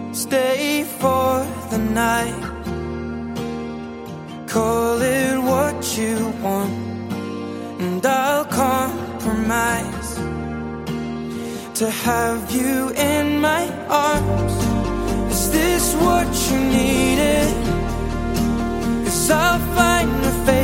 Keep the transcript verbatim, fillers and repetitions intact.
Stay for the night. Call it what you want, and I'll compromise to have you in my arms. Is this what you needed? 'Cause I'll find a face